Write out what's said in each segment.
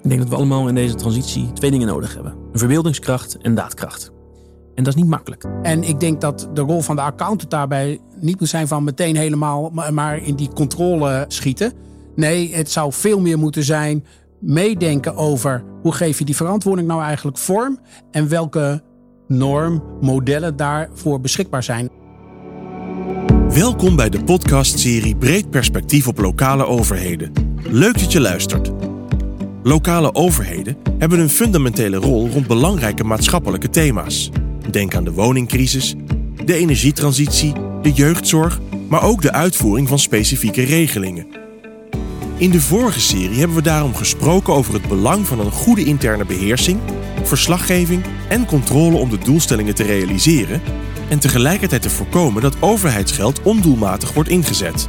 Ik denk dat we allemaal in deze transitie 2 dingen nodig hebben. Een verbeeldingskracht en daadkracht. En dat is niet makkelijk. En ik denk dat de rol van de accountant daarbij niet moet zijn van meteen helemaal maar in die controle schieten. Nee, het zou veel meer moeten zijn meedenken over hoe geef je die verantwoording nou eigenlijk vorm en welke normmodellen daarvoor beschikbaar zijn. Welkom bij de podcastserie Breed Perspectief op lokale overheden. Leuk dat je luistert. Lokale overheden hebben een fundamentele rol rond belangrijke maatschappelijke thema's. Denk aan de woningcrisis, de energietransitie, de jeugdzorg, maar ook de uitvoering van specifieke regelingen. In de vorige serie hebben we daarom gesproken over het belang van een goede interne beheersing, verslaggeving en controle om de doelstellingen te realiseren en tegelijkertijd te voorkomen dat overheidsgeld ondoelmatig wordt ingezet.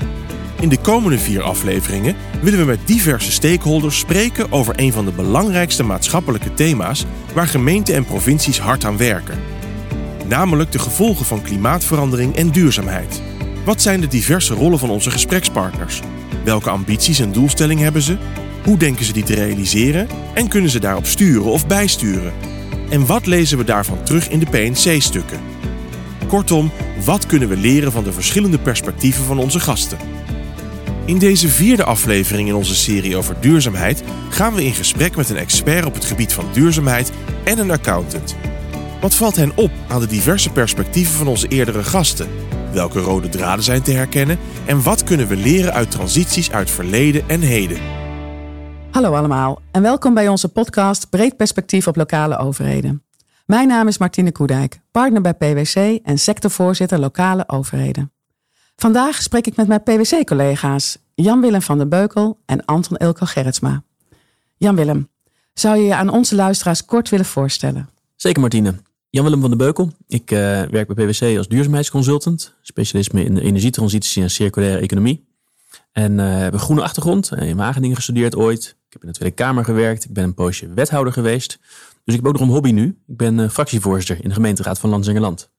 In de komende 4 afleveringen willen we met diverse stakeholders spreken over een van de belangrijkste maatschappelijke thema's waar gemeenten en provincies hard aan werken. Namelijk de gevolgen van klimaatverandering en duurzaamheid. Wat zijn de diverse rollen van onze gesprekspartners? Welke ambities en doelstellingen hebben ze? Hoe denken ze die te realiseren? En kunnen ze daarop sturen of bijsturen? En wat lezen we daarvan terug in de PNC-stukken? Kortom, wat kunnen we leren van de verschillende perspectieven van onze gasten? In deze 4e aflevering in onze serie over duurzaamheid gaan we in gesprek met een expert op het gebied van duurzaamheid en een accountant. Wat valt hen op aan de diverse perspectieven van onze eerdere gasten? Welke rode draden zijn te herkennen? En wat kunnen we leren uit transities uit verleden en heden? Hallo allemaal en welkom bij onze podcast Breed Perspectief op lokale overheden. Mijn naam is Martine Koedijk, partner bij PwC en sectorvoorzitter lokale overheden. Vandaag spreek ik met mijn PwC-collega's Jan-Willem van den Beukel en Anton Elko Gerritsma. Jan-Willem, zou je je aan onze luisteraars kort willen voorstellen? Zeker Martine. Jan-Willem van den Beukel. Ik werk bij PwC als duurzaamheidsconsultant. Specialisme in de energietransitie en circulaire economie. En heb een groene achtergrond. In Wageningen gestudeerd ooit. Ik heb in de Tweede Kamer gewerkt. Ik ben een poosje wethouder geweest. Dus ik heb ook nog een hobby nu. Ik ben fractievoorzitter in de gemeenteraad van Lansingerland.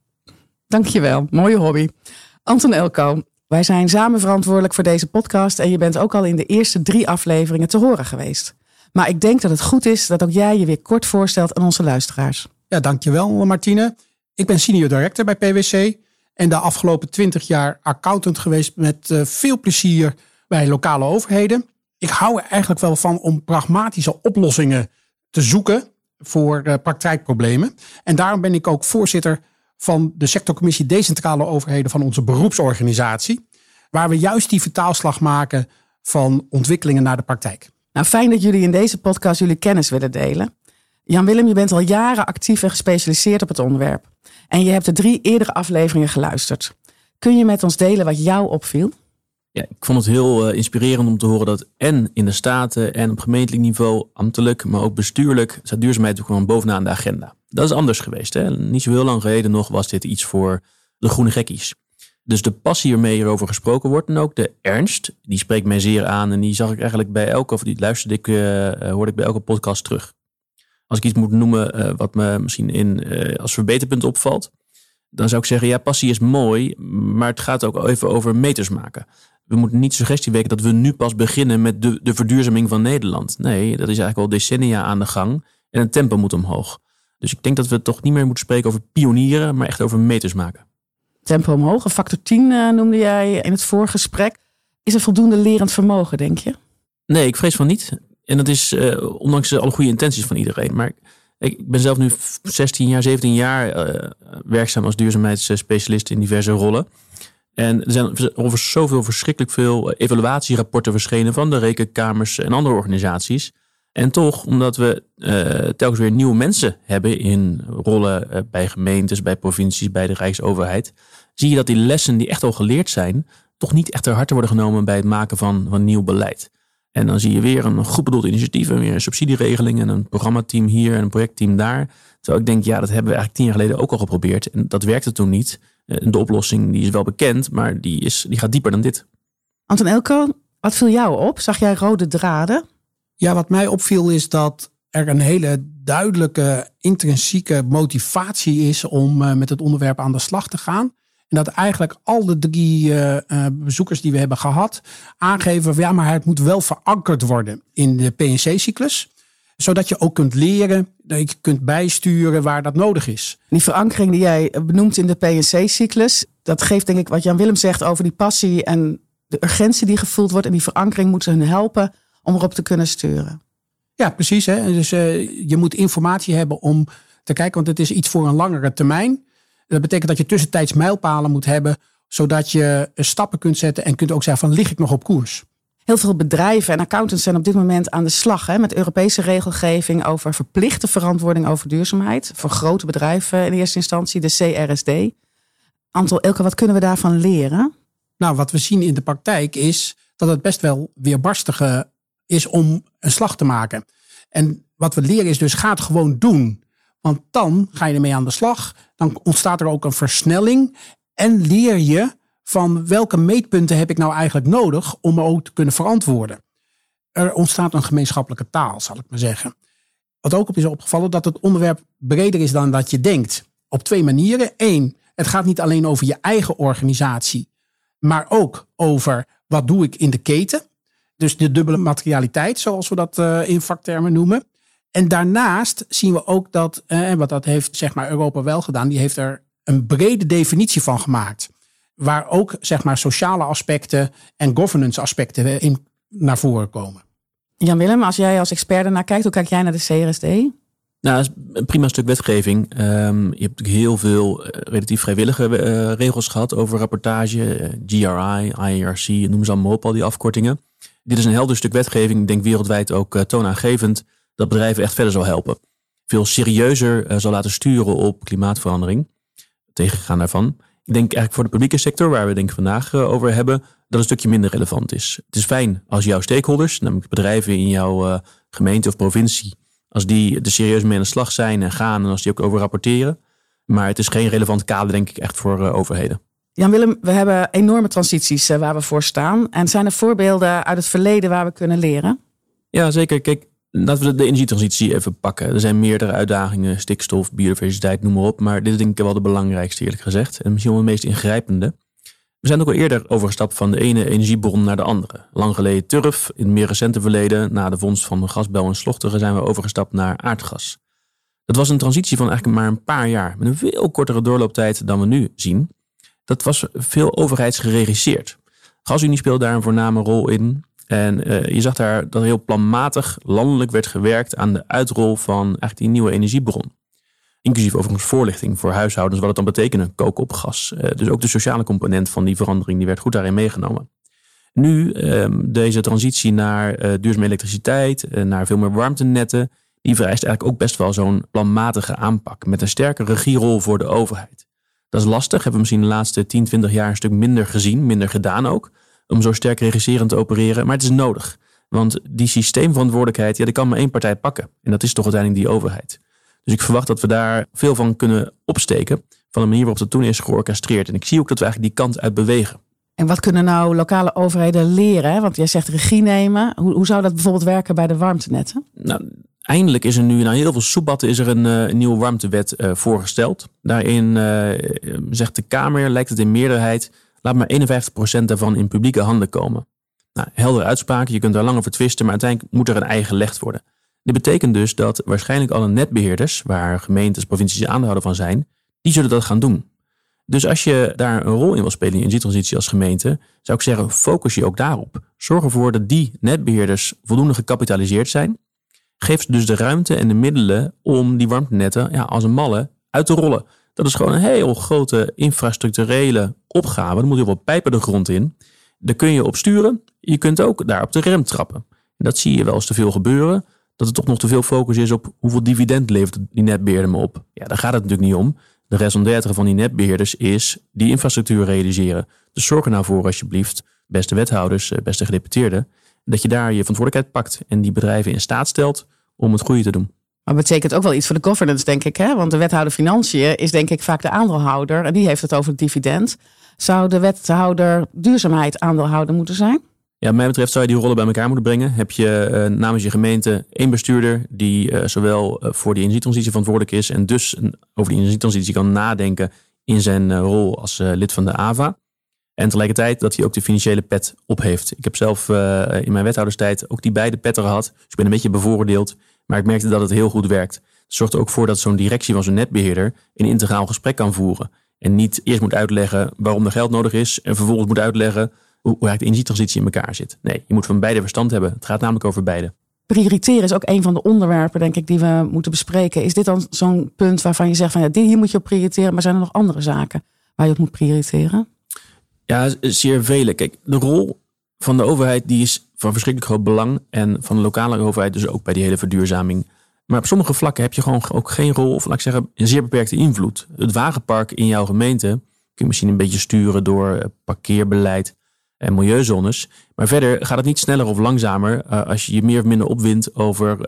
Dankjewel, mooie hobby. Anton Elko, wij zijn samen verantwoordelijk voor deze podcast en je bent ook al in de eerste 3 afleveringen te horen geweest. Maar ik denk dat het goed is dat ook jij je weer kort voorstelt aan onze luisteraars. Ja, dankjewel Martine. Ik ben senior director bij PwC en de afgelopen 20 jaar accountant geweest met veel plezier bij lokale overheden. Ik hou er eigenlijk wel van om pragmatische oplossingen te zoeken voor praktijkproblemen. En daarom ben ik ook voorzitter van de sectorcommissie Decentrale Overheden van onze beroepsorganisatie. Waar we juist die vertaalslag maken van ontwikkelingen naar de praktijk. Nou, fijn dat jullie in deze podcast jullie kennis willen delen. Jan-Willem, je bent al jaren actief en gespecialiseerd op het onderwerp. En je hebt de 3 eerdere afleveringen geluisterd. Kun je met ons delen wat jou opviel? Ja, ik vond het heel inspirerend om te horen dat en in de Staten en op gemeentelijk niveau, ambtelijk, maar ook bestuurlijk, staat duurzaamheid ook gewoon bovenaan de agenda. Dat is anders geweest. Hè? Niet zo heel lang geleden nog was dit iets voor de groene gekkies. Dus de passie waarmee hierover gesproken wordt en ook de ernst, die spreekt mij zeer aan. En die zag ik eigenlijk bij elke, of die hoorde ik bij elke podcast terug. Als ik iets moet noemen wat me misschien als verbeterpunt opvalt, dan zou ik zeggen, ja, passie is mooi, maar het gaat ook even over meters maken. We moeten niet suggestie wekken dat we nu pas beginnen met de verduurzaming van Nederland. Nee, dat is eigenlijk al decennia aan de gang en het tempo moet omhoog. Dus ik denk dat we toch niet meer moeten spreken over pionieren, maar echt over meters maken. Tempo omhoog, een factor 10 noemde jij in het voorgesprek. Is er voldoende lerend vermogen, denk je? Nee, ik vrees van niet. En dat is ondanks alle goede intenties van iedereen. Maar ik ben zelf nu 16 jaar, 17 jaar werkzaam als duurzaamheidsspecialist in diverse rollen. En er zijn over zoveel verschrikkelijk veel evaluatierapporten verschenen van de rekenkamers en andere organisaties. En toch, omdat we telkens weer nieuwe mensen hebben in rollen bij gemeentes, bij provincies, bij de Rijksoverheid, zie je dat die lessen die echt al geleerd zijn, toch niet echt ter harte worden genomen bij het maken van nieuw beleid. En dan zie je weer een goed bedoeld initiatief, weer een subsidieregeling en een programmateam hier en een projectteam daar. Terwijl ik denk, ja, dat hebben we eigenlijk 10 jaar geleden ook al geprobeerd. En dat werkte toen niet. De oplossing die is wel bekend, maar die gaat dieper dan dit. Anton Elko, wat viel jou op? Zag jij rode draden? Ja, wat mij opviel is dat er een hele duidelijke intrinsieke motivatie is om met het onderwerp aan de slag te gaan. En dat eigenlijk al de 3 bezoekers die we hebben gehad aangeven, ja, maar het moet wel verankerd worden in de PNC-cyclus. Zodat je ook kunt leren, dat je kunt bijsturen waar dat nodig is. Die verankering die jij benoemt in de PNC-cyclus, dat geeft denk ik wat Jan Willem zegt over die passie en de urgentie die gevoeld wordt. En die verankering moet hun helpen om erop te kunnen sturen. Ja, precies. Hè? Dus je moet informatie hebben om te kijken, want het is iets voor een langere termijn. Dat betekent dat je tussentijds mijlpalen moet hebben, zodat je stappen kunt zetten en kunt ook zeggen van, lig ik nog op koers? Heel veel bedrijven en accountants zijn op dit moment aan de slag met Europese regelgeving over verplichte verantwoording over duurzaamheid. Voor grote bedrijven in eerste instantie, de CRSD. Anton, Ilke, wat kunnen we daarvan leren? Nou, wat we zien in de praktijk is dat het best wel weerbarstig is om een slag te maken. En wat we leren is dus, ga het gewoon doen. Want dan ga je ermee aan de slag. Dan ontstaat er ook een versnelling. En leer je van welke meetpunten heb ik nou eigenlijk nodig om me ook te kunnen verantwoorden. Er ontstaat een gemeenschappelijke taal, zal ik maar zeggen. Wat ook op is opgevallen, dat het onderwerp breder is dan dat je denkt. Op 2 manieren. 1, het gaat niet alleen over je eigen organisatie, maar ook over wat doe ik in de keten. Dus de dubbele materialiteit, zoals we dat in vaktermen noemen. En daarnaast zien we ook dat, wat dat heeft zeg maar Europa wel gedaan, die heeft er een brede definitie van gemaakt. Waar ook zeg maar sociale aspecten en governance aspecten in naar voren komen. Jan Willem, als jij als expert ernaar kijkt, hoe kijk jij naar de CRSD? Nou, dat is een prima stuk wetgeving. Je hebt natuurlijk heel veel relatief vrijwillige regels gehad over rapportage. GRI, IARC, noem ze allemaal op, al die afkortingen. Dit is een helder stuk wetgeving. Ik denk wereldwijd ook toonaangevend dat bedrijven echt verder zal helpen. Veel serieuzer zal laten sturen op klimaatverandering. Tegengaan daarvan. Ik denk eigenlijk voor de publieke sector, waar we denk ik vandaag over hebben, dat een stukje minder relevant is. Het is fijn als jouw stakeholders, namelijk bedrijven in jouw gemeente of provincie, als die er serieus mee aan de slag zijn en gaan en als die ook over rapporteren. Maar het is geen relevant kader, denk ik, echt voor overheden. Jan Willem, we hebben enorme transities waar we voor staan. En zijn er voorbeelden uit het verleden waar we kunnen leren? Ja, zeker. Kijk, laten we de energietransitie even pakken. Er zijn meerdere uitdagingen, stikstof, biodiversiteit, noem maar op. Maar dit is denk ik wel de belangrijkste, eerlijk gezegd. En misschien wel de meest ingrijpende. We zijn ook al eerder overgestapt van de ene energiebron naar de andere. Lang geleden turf, in het meer recente verleden, na de vondst van de gasbel en slochteren, zijn we overgestapt naar aardgas. Dat was een transitie van eigenlijk maar een paar jaar. Met een veel kortere doorlooptijd dan we nu zien. Dat was veel overheidsgeregisseerd. GasUnie speelde daar een voorname rol in. En je zag daar dat heel planmatig landelijk werd gewerkt aan de uitrol van eigenlijk die nieuwe energiebron. Inclusief overigens voorlichting voor huishoudens wat het dan betekende, koken op gas. Dus ook de sociale component van die verandering die werd goed daarin meegenomen. Nu deze transitie naar duurzame elektriciteit, naar veel meer warmtenetten, die vereist eigenlijk ook best wel zo'n planmatige aanpak. Met een sterke regierol voor de overheid. Dat is lastig, hebben we misschien de laatste 10, 20 jaar een stuk minder gezien, minder gedaan ook. Om zo sterk regisserend te opereren. Maar het is nodig. Want die systeemverantwoordelijkheid, die kan maar één partij pakken. En dat is toch uiteindelijk die overheid. Dus ik verwacht dat we daar veel van kunnen opsteken. Van de manier waarop dat toen is georchestreerd. En ik zie ook dat we eigenlijk die kant uit bewegen. En wat kunnen nou lokale overheden leren? Want jij zegt regie nemen. Hoe zou dat bijvoorbeeld werken bij de warmtenetten? Nou, eindelijk is er nu, na heel veel soepbatten, is er een nieuwe warmtewet voorgesteld. Daarin zegt de Kamer, lijkt het in meerderheid, laat maar 51% daarvan in publieke handen komen. Nou, heldere uitspraken, je kunt daar lang over twisten, maar uiteindelijk moet er een ei gelegd worden. Dit betekent dus dat waarschijnlijk alle netbeheerders, waar gemeentes, provincies aandeelhouder van zijn, die zullen dat gaan doen. Dus als je daar een rol in wil spelen in je energietransitie als gemeente, zou ik zeggen, focus je ook daarop. Zorg ervoor dat die netbeheerders voldoende gecapitaliseerd zijn. Geef ze dus de ruimte en de middelen om die warmtenetten als een malle uit te rollen. Dat is gewoon een heel grote infrastructurele opgave. Er moet heel veel pijpen de grond in. Daar kun je op sturen. Je kunt ook daar op de rem trappen. En dat zie je wel eens te veel gebeuren. Dat er toch nog te veel focus is op hoeveel dividend levert die netbeheerder me op. Ja, daar gaat het natuurlijk niet om. De raison d'être van die netbeheerders is die infrastructuur realiseren. Dus zorg er nou voor alsjeblieft, beste wethouders, beste gedeputeerden, dat je daar je verantwoordelijkheid pakt en die bedrijven in staat stelt om het goede te doen. Maar het betekent ook wel iets voor de governance, denk ik. Hè? Want de wethouder Financiën is denk ik vaak de aandeelhouder. En die heeft het over het dividend. Zou de wethouder duurzaamheid aandeelhouder moeten zijn? Ja, wat mij betreft zou je die rollen bij elkaar moeten brengen. Heb je namens je gemeente één bestuurder die zowel voor die energietransitie verantwoordelijk is en dus over die energietransitie kan nadenken in zijn rol als lid van de AVA. En tegelijkertijd dat hij ook de financiële pet op heeft. Ik heb zelf in mijn wethouderstijd ook die beide petten gehad. Dus ik ben een beetje bevoordeeld. Maar ik merkte dat het heel goed werkt. Het zorgt er ook voor dat zo'n directie van zo'n netbeheerder een integraal gesprek kan voeren. En niet eerst moet uitleggen waarom er geld nodig is. En vervolgens moet uitleggen hoe eigenlijk de energietransitie in elkaar zit. Nee, je moet van beide verstand hebben. Het gaat namelijk over beide. Prioriteren is ook een van de onderwerpen, denk ik, die we moeten bespreken. Is dit dan zo'n punt waarvan je zegt van hier moet je op prioriteren, maar zijn er nog andere zaken waar je op moet prioriteren? Ja, zeer vele. Kijk, de rol van de overheid die is van verschrikkelijk groot belang. En van de lokale overheid dus ook bij die hele verduurzaming. Maar op sommige vlakken heb je gewoon ook geen rol, of laat ik zeggen, een zeer beperkte invloed. Het wagenpark in jouw gemeente kun je misschien een beetje sturen door parkeerbeleid en milieuzones. Maar verder gaat het niet sneller of langzamer als je je meer of minder opwindt over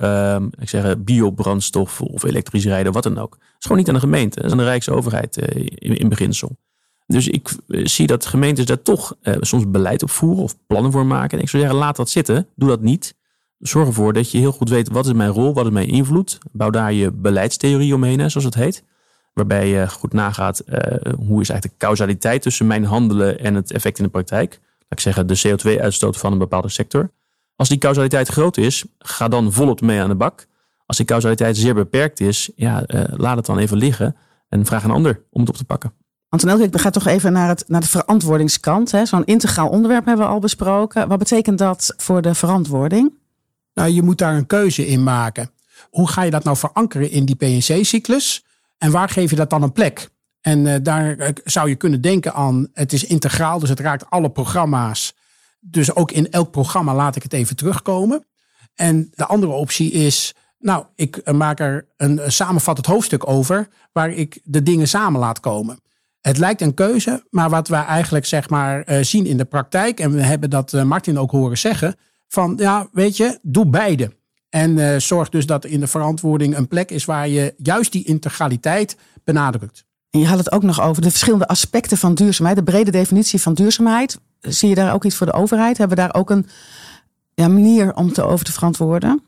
biobrandstof of elektrisch rijden, wat dan ook. Het is gewoon niet aan de gemeente, dat is aan de Rijksoverheid in beginsel. Dus ik zie dat gemeentes daar toch soms beleid op voeren of plannen voor maken. En ik zou zeggen, laat dat zitten, doe dat niet. Zorg ervoor dat je heel goed weet, wat is mijn rol, wat is mijn invloed. Bouw daar je beleidstheorie omheen, zoals het heet. Waarbij je goed nagaat, hoe is eigenlijk de causaliteit tussen mijn handelen en het effect in de praktijk. Laat ik zeggen, de CO2-uitstoot van een bepaalde sector. Als die causaliteit groot is, ga dan volop mee aan de bak. Als die causaliteit zeer beperkt is, laat het dan even liggen en vraag een ander om het op te pakken. Antonelke, ik ga toch even naar de verantwoordingskant. Zo'n integraal onderwerp hebben we al besproken. Wat betekent dat voor de verantwoording? Nou, je moet daar een keuze in maken. Hoe ga je dat nou verankeren in die PNC-cyclus? En waar geef je dat dan een plek? En daar zou je kunnen denken aan, het is integraal, dus het raakt alle programma's. Dus ook in elk programma laat ik het even terugkomen. En de andere optie is, nou, ik maak er een samenvattend hoofdstuk over, waar ik de dingen samen laat komen. Het lijkt een keuze, maar wat we eigenlijk zien in de praktijk, en we hebben dat Martin ook horen zeggen, van ja, weet je, doe beide. En zorg dus dat in de verantwoording een plek is waar je juist die integraliteit benadrukt. En je had het ook nog over de verschillende aspecten van duurzaamheid, de brede definitie van duurzaamheid. Zie je daar ook iets voor de overheid? Hebben we daar ook een manier om over te verantwoorden?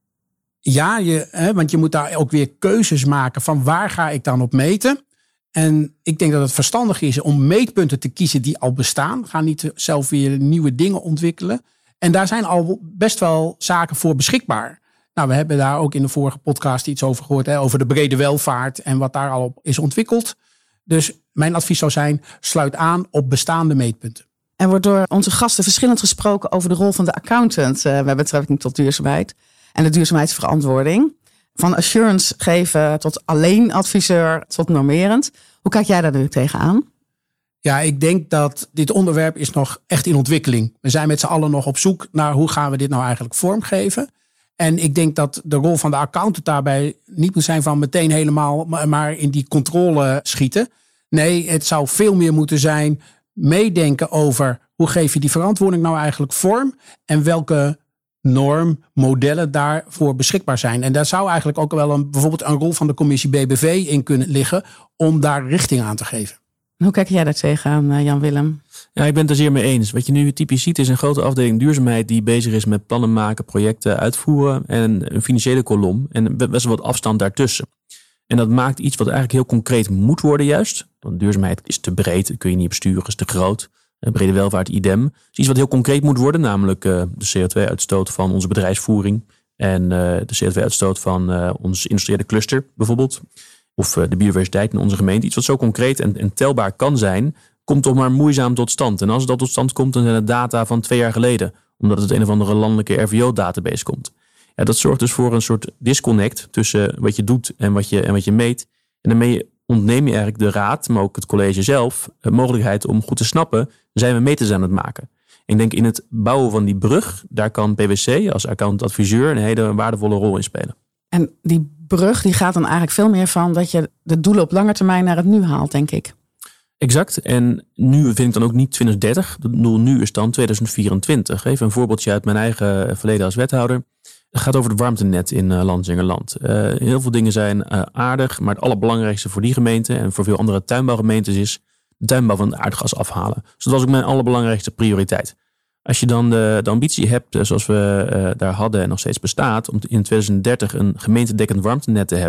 Ja, want je moet daar ook weer keuzes maken van waar ga ik dan op meten. En ik denk dat het verstandig is om meetpunten te kiezen die al bestaan. Ga niet zelf weer nieuwe dingen ontwikkelen. En daar zijn al best wel zaken voor beschikbaar. Nou, we hebben daar ook in de vorige podcast iets over gehoord. Over de brede welvaart en wat daar al op is ontwikkeld. Dus mijn advies zou zijn, sluit aan op bestaande meetpunten. Er wordt door onze gasten verschillend gesproken over de rol van de accountant met betrekking tot duurzaamheid en de duurzaamheidsverantwoording. Van assurance geven tot alleen adviseur tot normerend. Hoe kijk jij daar nu tegenaan? Ja, ik denk dat dit onderwerp is nog echt in ontwikkeling. We zijn met z'n allen nog op zoek naar hoe gaan we dit nou eigenlijk vormgeven. En ik denk dat de rol van de accountant daarbij niet moet zijn van meteen helemaal maar in die controle schieten. Nee, het zou veel meer moeten zijn meedenken over hoe geef je die verantwoording nou eigenlijk vorm en welke normmodellen daarvoor beschikbaar zijn. En daar zou eigenlijk ook wel bijvoorbeeld een rol van de commissie BBV in kunnen liggen om daar richting aan te geven. Hoe kijk jij daar tegenaan, Jan-Willem? Ja, ik ben het er zeer mee eens. Wat je nu typisch ziet is een grote afdeling duurzaamheid die bezig is met plannen maken, projecten uitvoeren en een financiële kolom en best wel wat afstand daartussen. En dat maakt iets wat eigenlijk heel concreet moet worden juist. Want duurzaamheid is te breed, dat kun je niet besturen, is te groot. Brede welvaart, idem. Dus iets wat heel concreet moet worden, namelijk de CO2-uitstoot van onze bedrijfsvoering en de CO2-uitstoot van ons industriële cluster bijvoorbeeld. Of de biodiversiteit in onze gemeente. Iets wat zo concreet en telbaar kan zijn, komt toch maar moeizaam tot stand. En als dat tot stand komt, dan zijn het data van 2 jaar geleden. Omdat het een of andere landelijke RVO-database komt. Ja, dat zorgt dus voor een soort disconnect tussen wat je doet en wat je meet. En daarmee ontneem je eigenlijk de raad, maar ook het college zelf, de mogelijkheid om goed te snappen, zijn we meters aan het maken. En ik denk in het bouwen van die brug, daar kan PwC als accountant-adviseur een hele waardevolle rol in spelen. En die brug die gaat dan eigenlijk veel meer van dat je de doelen op lange termijn naar het nu haalt, denk ik. Exact. En nu vind ik dan ook niet 2030. Het doel nu is dan 2024. Even een voorbeeldje uit mijn eigen verleden als wethouder. Het gaat over het warmtenet in Lansingerland. Heel veel dingen zijn aardig, maar het allerbelangrijkste voor die gemeente en voor veel andere tuinbouwgemeentes is de tuinbouw van het aardgas afhalen. Dus dat was ook mijn allerbelangrijkste prioriteit. Als je dan de ambitie hebt, zoals we daar hadden en nog steeds bestaat, om in 2030 een gemeentedekkend warmtenet te hebben,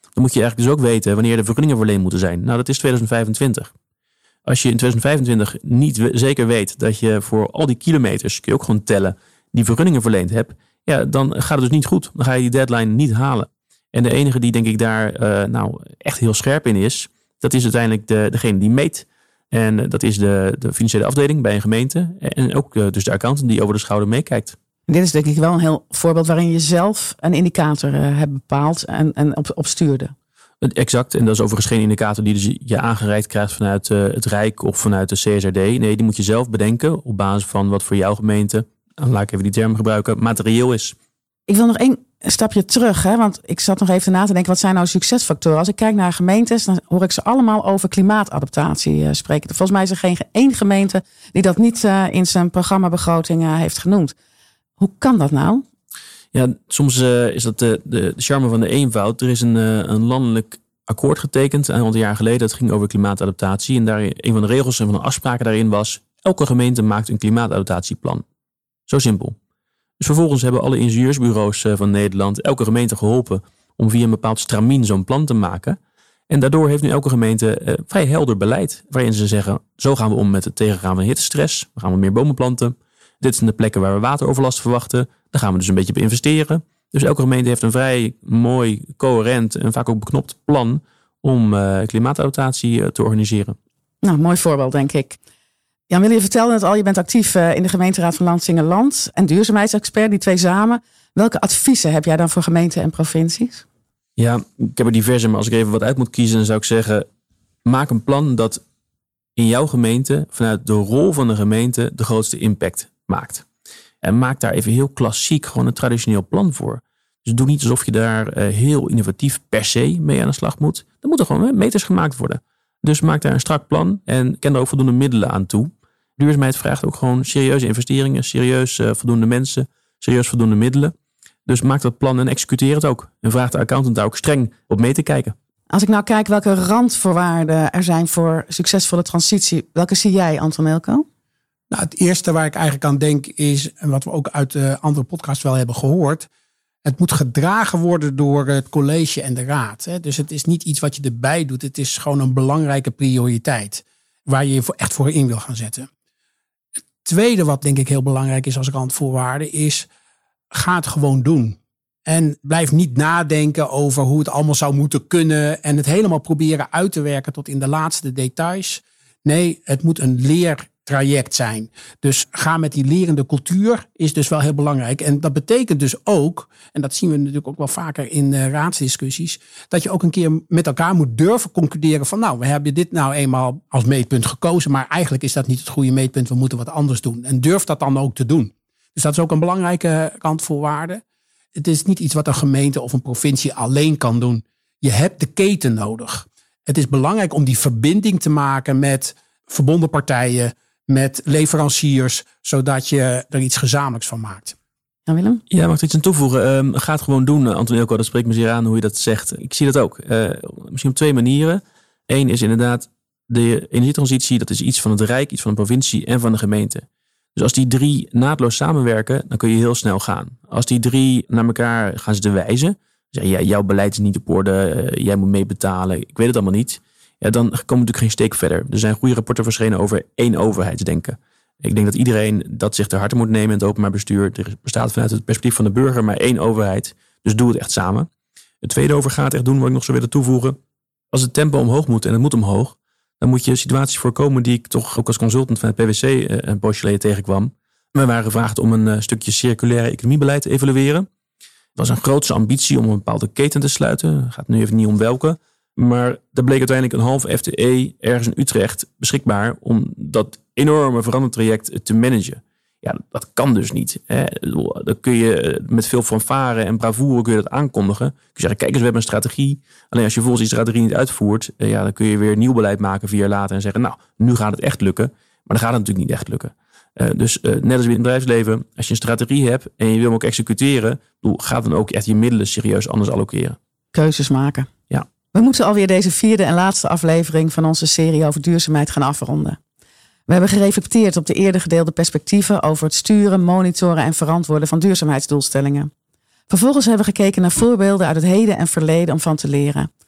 dan moet je eigenlijk dus ook weten wanneer de vergunningen verleend moeten zijn. Nou, dat is 2025. Als je in 2025 niet zeker weet dat je voor al die kilometers, kun je ook gewoon tellen, die vergunningen verleend hebt, ja, dan gaat het dus niet goed. Dan ga je die deadline niet halen. En de enige die denk ik daar echt heel scherp in is, dat is uiteindelijk degene die meet. En dat is de financiële afdeling bij een gemeente. En ook dus de accountant die over de schouder meekijkt. Dit is denk ik wel een heel voorbeeld waarin je zelf een indicator hebt bepaald en op stuurde. Exact. En dat is overigens geen indicator die dus je aangereikt krijgt vanuit het Rijk of vanuit de CSRD. Nee, die moet je zelf bedenken op basis van wat voor jouw gemeente, laat ik even die term gebruiken, materieel is. Ik wil nog één stapje terug, want ik zat nog even na te denken, wat zijn nou succesfactoren? Als ik kijk naar gemeentes, dan hoor ik ze allemaal over klimaatadaptatie spreken. Volgens mij is er geen één gemeente die dat niet in zijn programmabegroting heeft genoemd. Hoe kan dat nou? Ja, soms is dat de charme van de eenvoud. Er is een landelijk akkoord getekend een jaar geleden. Dat ging over klimaatadaptatie. En daar een van de regels en van de afspraken daarin was, elke gemeente maakt een klimaatadaptatieplan. Zo simpel. Dus vervolgens hebben alle ingenieursbureaus van Nederland elke gemeente geholpen om via een bepaald stramien zo'n plan te maken. En daardoor heeft nu elke gemeente vrij helder beleid. Waarin ze zeggen, zo gaan we om met het tegengaan van hittestress. We gaan meer bomen planten. Dit zijn de plekken waar we wateroverlast verwachten. Daar gaan we dus een beetje op investeren. Dus elke gemeente heeft een vrij mooi, coherent en vaak ook beknopt plan om klimaatadaptatie te organiseren. Nou, mooi voorbeeld denk ik. Jan-Willy, je vertelde het al, je bent actief in de gemeenteraad van Lansingerland en duurzaamheidsexpert, die twee samen. Welke adviezen heb jij dan voor gemeenten en provincies? Ja, ik heb er diverse, maar als ik even wat uit moet kiezen, dan zou ik zeggen, maak een plan dat in jouw gemeente, vanuit de rol van de gemeente, de grootste impact maakt. En maak daar even heel klassiek gewoon een traditioneel plan voor. Dus doe niet alsof je daar heel innovatief per se mee aan de slag moet. Er moeten gewoon meters gemaakt worden. Dus maak daar een strak plan en ken er ook voldoende middelen aan toe. Duurzaamheid vraagt ook gewoon serieuze investeringen, serieus voldoende mensen, serieus voldoende middelen. Dus maak dat plan en executeer het ook. En vraag de accountant daar ook streng op mee te kijken. Als ik nou kijk welke randvoorwaarden er zijn voor succesvolle transitie, welke zie jij, Anton Elko? Nou, het eerste waar ik eigenlijk aan denk is, en wat we ook uit de andere podcast wel hebben gehoord, het moet gedragen worden door het college en de raad. Dus het is niet iets wat je erbij doet. Het is gewoon een belangrijke prioriteit waar je je echt voor in wil gaan zetten. Het tweede wat denk ik heel belangrijk is als randvoorwaarde is, ga het gewoon doen. En blijf niet nadenken over hoe het allemaal zou moeten kunnen en het helemaal proberen uit te werken tot in de laatste details. Nee, het moet een leertraject zijn. Dus ga met die lerende cultuur is dus wel heel belangrijk. En dat betekent dus ook, en dat zien we natuurlijk ook wel vaker in raadsdiscussies, dat je ook een keer met elkaar moet durven concluderen van nou, we hebben dit nou eenmaal als meetpunt gekozen, maar eigenlijk is dat niet het goede meetpunt, we moeten wat anders doen. En durf dat dan ook te doen. Dus dat is ook een belangrijke randvoorwaarde. Het is niet iets wat een gemeente of een provincie alleen kan doen. Je hebt de keten nodig. Het is belangrijk om die verbinding te maken met verbonden partijen, met leveranciers, zodat je er iets gezamenlijks van maakt. Ja, Willem? Ja, mag ik iets aan toevoegen? Ga het gewoon doen, Anton Elko. Dat spreekt me zeer aan hoe je dat zegt. Ik zie dat ook. Misschien op twee manieren. Eén is inderdaad de energietransitie. Dat is iets van het Rijk, iets van de provincie en van de gemeente. Dus als die drie naadloos samenwerken, dan kun je heel snel gaan. Als die drie naar elkaar gaan zitten wijzen, ja, jouw beleid is niet op orde, jij moet meebetalen, ik weet het allemaal niet. Ja, dan komen we natuurlijk geen steek verder. Er zijn goede rapporten verschenen over één overheidsdenken. Ik denk dat iedereen dat zich ter harte moet nemen in het openbaar bestuur. Er bestaat vanuit het perspectief van de burger maar één overheid. Dus doe het echt samen. Het tweede over gaat echt doen wat ik nog zou willen toevoegen. Als het tempo omhoog moet, en het moet omhoog, dan moet je situaties voorkomen die ik toch ook als consultant van het PwC een poosje geleden tegenkwam. We waren gevraagd om een stukje circulaire economiebeleid te evalueren. Het was een grootse ambitie om een bepaalde keten te sluiten. Het gaat nu even niet om welke. Maar er bleek uiteindelijk een half FTE ergens in Utrecht beschikbaar om dat enorme verandertraject te managen. Ja, dat kan dus niet. Dan kun je met veel fanfare en bravoure kun je dat aankondigen. Kun je zeggen, kijk eens, we hebben een strategie. Alleen als je volgens die strategie niet uitvoert, dan kun je weer nieuw beleid maken 4 jaar later en zeggen, nou, nu gaat het echt lukken. Maar dan gaat het natuurlijk niet echt lukken. Dus net als in het bedrijfsleven, als je een strategie hebt en je wil hem ook executeren, ga dan ook echt je middelen serieus anders allokeren. Keuzes maken. Ja. We moeten alweer deze 4e en laatste aflevering van onze serie over duurzaamheid gaan afronden. We hebben gereflecteerd op de eerder gedeelde perspectieven over het sturen, monitoren en verantwoorden van duurzaamheidsdoelstellingen. Vervolgens hebben we gekeken naar voorbeelden uit het heden en verleden om van te leren.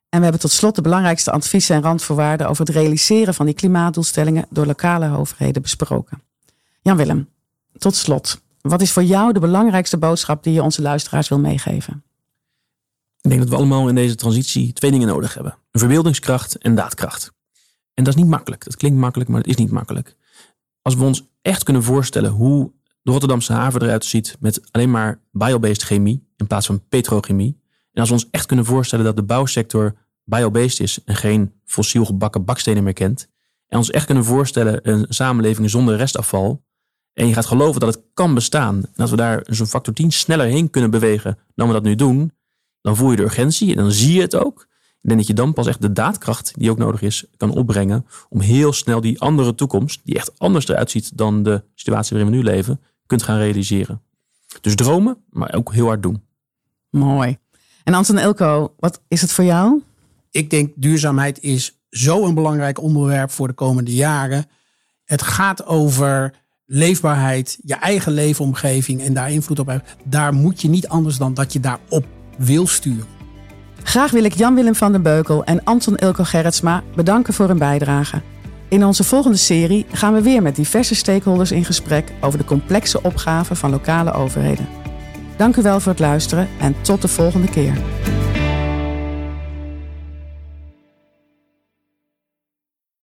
En we hebben tot slot de belangrijkste adviezen en randvoorwaarden over het realiseren van die klimaatdoelstellingen door lokale overheden besproken. Jan-Willem, tot slot. Wat is voor jou de belangrijkste boodschap die je onze luisteraars wil meegeven? Ik denk dat we allemaal in deze transitie 2 dingen nodig hebben. Een verbeeldingskracht en daadkracht. En dat is niet makkelijk. Dat klinkt makkelijk, maar het is niet makkelijk. Als we ons echt kunnen voorstellen hoe de Rotterdamse haven eruit ziet met alleen maar biobased chemie in plaats van petrochemie. En als we ons echt kunnen voorstellen dat de bouwsector biobased is en geen fossiel gebakken bakstenen meer kent. En ons echt kunnen voorstellen een samenleving zonder restafval. En je gaat geloven dat het kan bestaan. En dat we daar zo'n factor 10 sneller heen kunnen bewegen dan we dat nu doen. Dan voel je de urgentie en dan zie je het ook. Ik denk dat je dan pas echt de daadkracht die ook nodig is kan opbrengen. Om heel snel die andere toekomst, die echt anders eruit ziet dan de situatie waarin we nu leven, kunt gaan realiseren. Dus dromen, maar ook heel hard doen. Mooi. En Anton Ilko, wat is het voor jou? Ik denk duurzaamheid is zo'n belangrijk onderwerp voor de komende jaren. Het gaat over leefbaarheid, je eigen leefomgeving en daar invloed op hebben. Daar moet je niet anders dan dat je daarop wil sturen. Graag wil ik Jan-Willem van den Beukel en Anton Ilko Gerritsma bedanken voor hun bijdrage. In onze volgende serie gaan we weer met diverse stakeholders in gesprek over de complexe opgaven van lokale overheden. Dank u wel voor het luisteren en tot de volgende keer.